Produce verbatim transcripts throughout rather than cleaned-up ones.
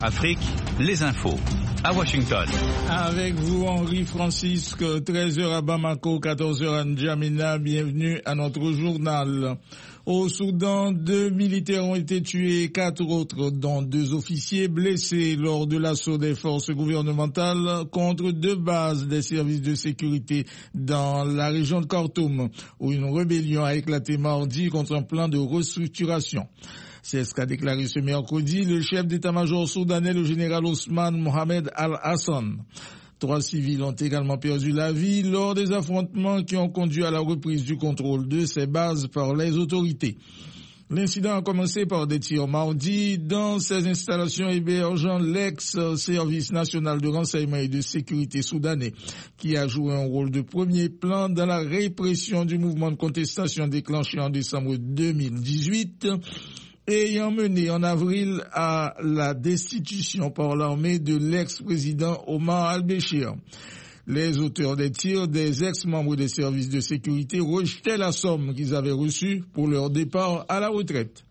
Afrique, les infos. À Washington. Avec vous, Henri Francisque, treize heures à Bamako, quatorze heures à N'Djamena. Bienvenue à notre journal. Au Soudan, deux militaires ont été tués, quatre autres, dont deux officiers, blessés lors de l'assaut des forces gouvernementales contre deux bases des services de sécurité dans la région de Khartoum, où une rébellion a éclaté mardi contre un plan de restructuration. C'est ce qu'a déclaré ce mercredi le chef d'état-major soudanais, le général Ousmane Mohamed Al-Hassan. Trois civils ont également perdu la vie lors des affrontements qui ont conduit à la reprise du contrôle de ces bases par les autorités. L'incident a commencé par des tirs mardi dans ces installations hébergeant l'ex-service national de renseignement et de sécurité soudanais, qui a joué un rôle de premier plan dans la répression du mouvement de contestation déclenché en décembre deux mille dix-huit, ayant mené en avril à la destitution par l'armée de l'ex-président Omar al-Béchir. Les auteurs des tirs, des ex-membres des services de sécurité, rejetaient la somme qu'ils avaient reçue pour leur départ à la retraite.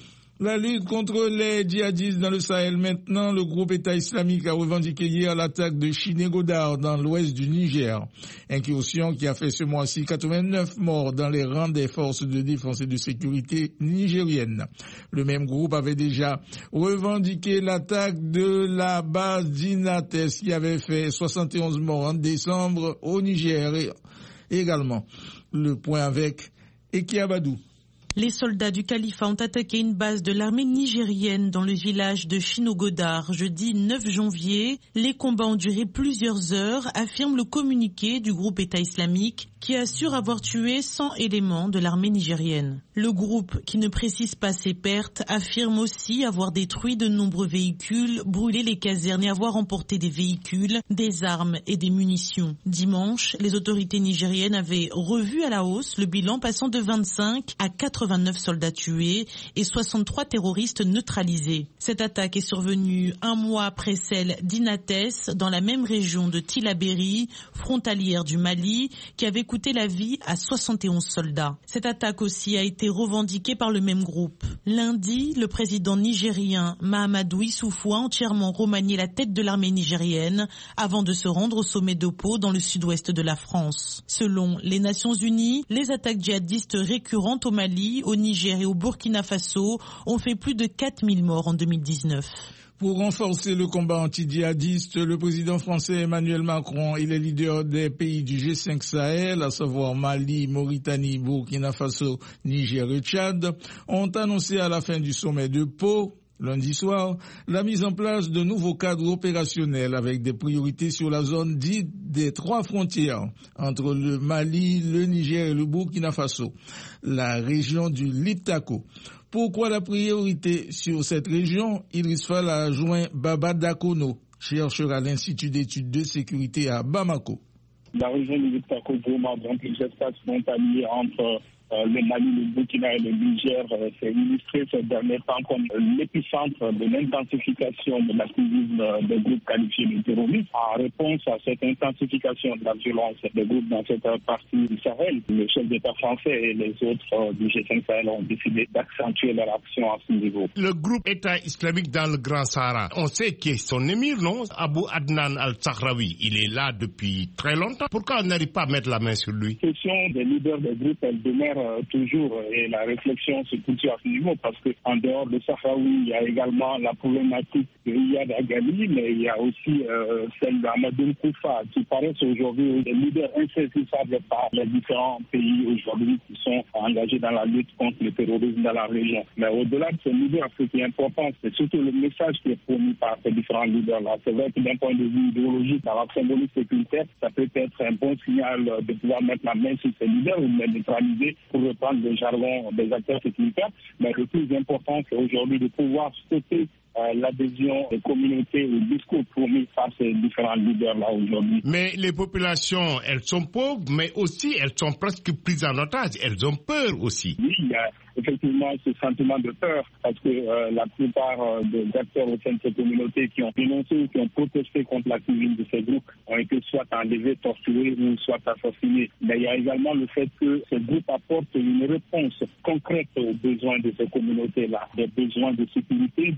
La lutte contre les djihadistes dans le Sahel maintenant, le groupe État islamique a revendiqué hier l'attaque de Chinégodar dans l'ouest du Niger. Incursion qui a fait ce mois-ci quatre-vingt-neuf morts dans les rangs des forces de défense et de sécurité nigériennes. Le même groupe avait déjà revendiqué l'attaque de la base d'Inates qui avait fait soixante et onze morts en décembre au Niger également. Le point avec Eki Abadou. Les soldats du califat ont attaqué une base de l'armée nigérienne dans le village de Chinogodar jeudi neuf janvier. Les combats ont duré plusieurs heures, affirme le communiqué du groupe État islamique qui assure avoir tué cent éléments de l'armée nigérienne. Le groupe, qui ne précise pas ses pertes, affirme aussi avoir détruit de nombreux véhicules, brûlé les casernes et avoir emporté des véhicules, des armes et des munitions. Dimanche, les autorités nigériennes avaient revu à la hausse le bilan passant de vingt-cinq à quatre-vingt-neuf soldats tués et soixante-trois terroristes neutralisés. Cette attaque est survenue un mois après celle d'Inates, dans la même région de Tillabéri, frontalière du Mali, qui avait coûté la vie à soixante et onze soldats. Cette attaque aussi a été revendiquée par le même groupe. Lundi, le président nigérien Mahamadou Issoufou a entièrement remanié la tête de l'armée nigérienne avant de se rendre au sommet de Pau dans le sud-ouest de la France. Selon les Nations Unies, les attaques djihadistes récurrentes au Mali, au Niger et au Burkina Faso ont fait plus de quatre mille morts en deux mille dix-neuf. Pour renforcer le combat anti-djihadiste, le président français Emmanuel Macron et les leaders des pays du G cinq Sahel, à savoir Mali, Mauritanie, Burkina Faso, Niger et Tchad, ont annoncé à la fin du sommet de Pau, lundi soir, la mise en place de nouveaux cadres opérationnels avec des priorités sur la zone dite des trois frontières entre le Mali, le Niger et le Burkina Faso, la région du Liptako. Pourquoi la priorité sur cette région? Idriss Fall a joint Baba Dakono, chercheur à l'Institut d'études de sécurité à Bamako. La région du Liptako Goma, donc les espaces frontaliers entre Euh, le Mali, le Burkina et le Niger euh, s'est illustré ces derniers temps comme euh, l'épicentre de l'intensification de l'activisme euh, des groupes qualifiés de terroristes. En réponse à cette intensification de la violence des groupes dans cette partie du Sahel, le chef d'État français et les autres euh, du G cinq Sahel ont décidé d'accentuer leur action à ce niveau. Le groupe État islamique dans le Grand Sahara, on sait qui est son émir, non? Abou Adnan al-Sahraoui, il est là depuis très longtemps. Pourquoi on n'arrive pas à mettre la main sur lui? La question des leaders des groupes, elle demeure toujours, et la réflexion se poursuit à ce niveau parce qu'en dehors de Sahraoui, il y a également la problématique de Riyad Agali, mais il y a aussi euh, celle d'Amadou Koufa qui paraissent aujourd'hui des leaders insaisissables par les différents pays aujourd'hui qui sont engagés dans la lutte contre le terrorisme dans la région. Mais au-delà de ces leaders, ce qui est important, c'est surtout le message qui est fourni par ces différents leaders-là. C'est vrai que d'un point de vue idéologique, dans la symbolique sécuritaire, ça peut être un bon signal de pouvoir mettre la main sur ces leaders ou de les neutraliser pour reprendre le jargon des acteurs sécuritaires, mais le plus important, c'est aujourd'hui de pouvoir stopper euh, l'adhésion des communautés au discours promis par ces différents leaders-là aujourd'hui. Mais les populations, elles sont pauvres, mais aussi elles sont presque prises en otage. Elles ont peur aussi. Oui, il y a effectivement ce sentiment de peur parce que euh, la plupart euh, des acteurs au sein de ces communautés qui ont dénoncé ou qui ont protesté contre l'activisme de ces groupes ont été soit enlevés, torturés ou soit assassinés. Mais il y a également le fait que ces groupes apportent une réponse concrète aux besoins de ces communautés-là, des besoins de sécurité, des besoins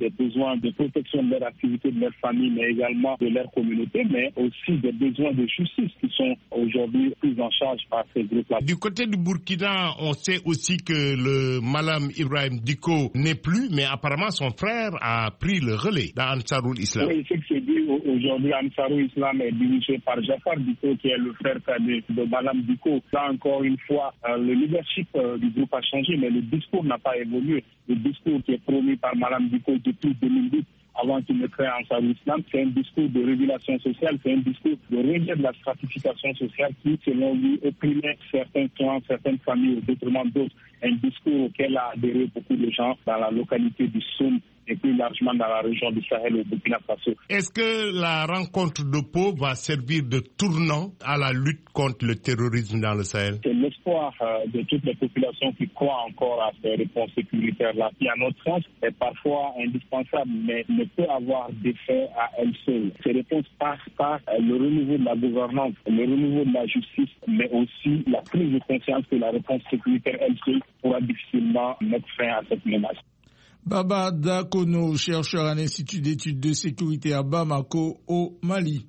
besoins de protection de leur activité, de leur famille, mais également de leur communauté, mais aussi des besoins de justice qui sont aujourd'hui pris en charge par ces groupes-là. Du côté du Burkina, on sait aussi que le Malam Ibrahim Dicko n'est plus, mais apparemment son frère a pris le relais dans Ansarul Islam. Oui, c'est que c'est dit aujourd'hui, Ansarul Islam est dirigé par Jafar Dicko, qui est le frère cadet de Malam Dicko. Là encore une fois, euh, le leadership euh, du groupe a changé, mais le discours n'a pas évolué. Le discours qui est promu par Malam Dicko depuis deux mille huit, avant qu'il ne crée Ansarul Islam, c'est un discours de régulation sociale, c'est un discours de rejet de la stratification sociale qui, selon lui, opprimait certains clans, certaines familles au détriment d'autres. Un discours auquel a adhéré beaucoup de gens dans la localité du Soum et plus largement dans la région du Sahel au Burkina Faso. Est-ce que la rencontre de Pau va servir de tournant à la lutte contre le terrorisme dans le Sahel? C'est l'espoir euh, de toutes les populations qui croient encore à ces réponses sécuritaires-là, qui à notre sens est parfois indispensable, mais ne peut avoir d'effet à elle seule. Ces réponses passent par euh, le renouveau de la gouvernance, le renouveau de la justice, mais aussi la prise de conscience que la réponse sécuritaire elle seule pourra difficilement mettre fin à cette menace. Baba Dakono, chercheur à l'Institut d'études de sécurité à Bamako, au Mali.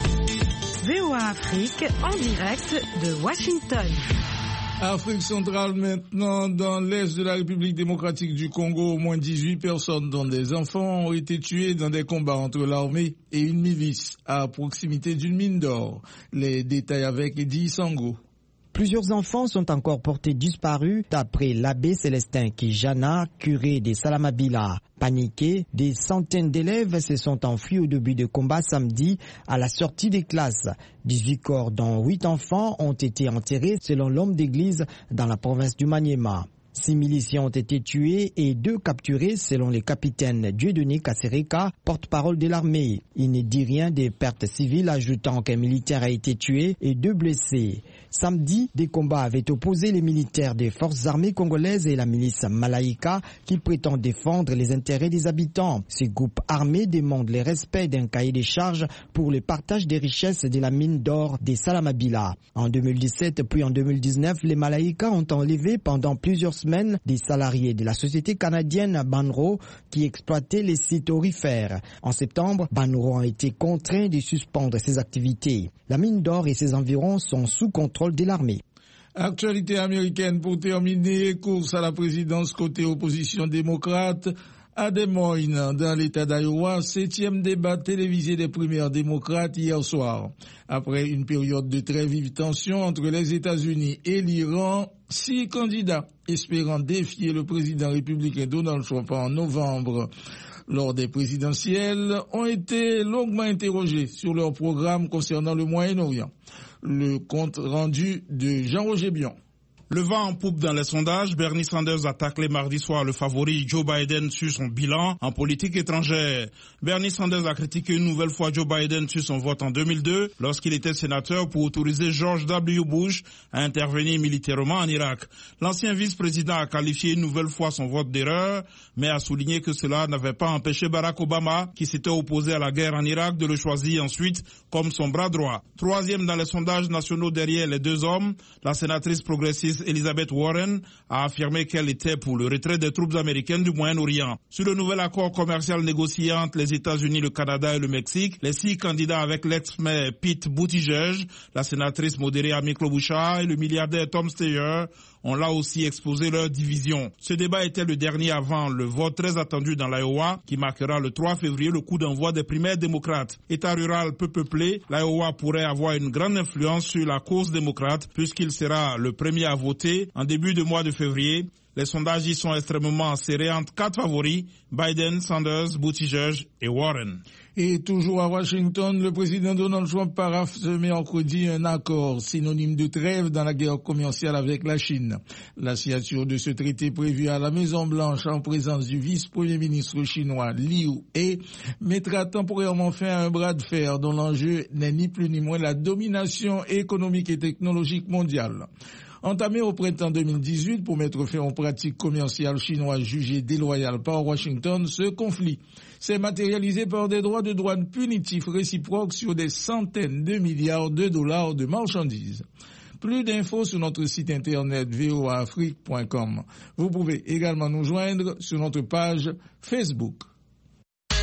V O A Afrique, en direct de Washington. Afrique centrale maintenant, dans l'est de la République démocratique du Congo, au moins dix-huit personnes, dont des enfants, ont été tuées dans des combats entre l'armée et une milice à proximité d'une mine d'or. Les détails avec Eddie Sango. Plusieurs enfants sont encore portés disparus d'après l'abbé Célestin Kijana, curé des Salamabila. Paniqués, des centaines d'élèves se sont enfuis au début de combat samedi à la sortie des classes. dix-huit corps dont huit enfants ont été enterrés selon l'homme d'église dans la province du Maniema. Six miliciens ont été tués et deux capturés selon le capitaine Dieudonné Kassereka, porte-parole de l'armée. Il ne dit rien des pertes civiles, ajoutant qu'un militaire a été tué et deux blessés. Samedi, des combats avaient opposé les militaires des forces armées congolaises et la milice Malaïka qui prétend défendre les intérêts des habitants. Ces groupes armés demandent le respect d'un cahier des charges pour le partage des richesses de la mine d'or des Salamabila. En deux mille dix-sept puis en deux mille dix-neuf, les Malaïka ont enlevé pendant plusieurs semaines des salariés de la société canadienne Banro qui exploitait les sites aurifères. En septembre, Banro a été contraint de suspendre ses activités. La mine d'or et ses environs sont sous contrôle de l'armée. Actualité américaine pour terminer, course à la présidence côté opposition démocrate. À Des Moines, dans l'État d'Iowa, septième débat télévisé des primaires démocrates hier soir. Après une période de très vive tension entre les États-Unis et l'Iran, six candidats espérant défier le président républicain Donald Trump en novembre lors des présidentielles ont été longuement interrogés sur leur programme concernant le Moyen-Orient. Le compte rendu de Jean-Roger Bion. Le vent en poupe dans les sondages, Bernie Sanders attaque les mardi soir le favori Joe Biden sur son bilan en politique étrangère. Bernie Sanders a critiqué une nouvelle fois Joe Biden sur son vote en deux mille deux lorsqu'il était sénateur pour autoriser George W. Bush à intervenir militairement en Irak. L'ancien vice-président a qualifié une nouvelle fois son vote d'erreur, mais a souligné que cela n'avait pas empêché Barack Obama, qui s'était opposé à la guerre en Irak, de le choisir ensuite comme son bras droit. Troisième dans les sondages nationaux derrière les deux hommes, la sénatrice progressiste Elizabeth Warren a affirmé qu'elle était pour le retrait des troupes américaines du Moyen-Orient. Sur le nouvel accord commercial négocié entre les États-Unis, le Canada et le Mexique, les six candidats avec l'ex-maire Pete Buttigieg, la sénatrice modérée Amy Klobuchar et le milliardaire Tom Steyer ont là aussi exposé leur division. Ce débat était le dernier avant le vote très attendu dans l'Iowa qui marquera le trois février le coup d'envoi des primaires démocrates. État rural peu peuplé, l'Iowa pourrait avoir une grande influence sur la course démocrate puisqu'il sera le premier à voter en début de mois de février. Les sondages y sont extrêmement serrés entre quatre favoris, Biden, Sanders, Buttigieg et Warren. Et toujours à Washington, le président Donald Trump paraphe ce mercredi un accord synonyme de trêve dans la guerre commerciale avec la Chine. La signature de ce traité prévu à la Maison-Blanche en présence du vice-premier ministre chinois Liu He mettra temporairement fin à un bras de fer dont l'enjeu n'est ni plus ni moins la domination économique et technologique mondiale. Entamé au printemps deux mille dix-huit pour mettre fin aux pratiques commerciales chinoises jugées déloyales par Washington, ce conflit s'est matérialisé par des droits de douane punitifs réciproques sur des centaines de milliards de dollars de marchandises. Plus d'infos sur notre site internet v o a afrique point com. Vous pouvez également nous joindre sur notre page Facebook.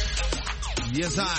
Yes, I.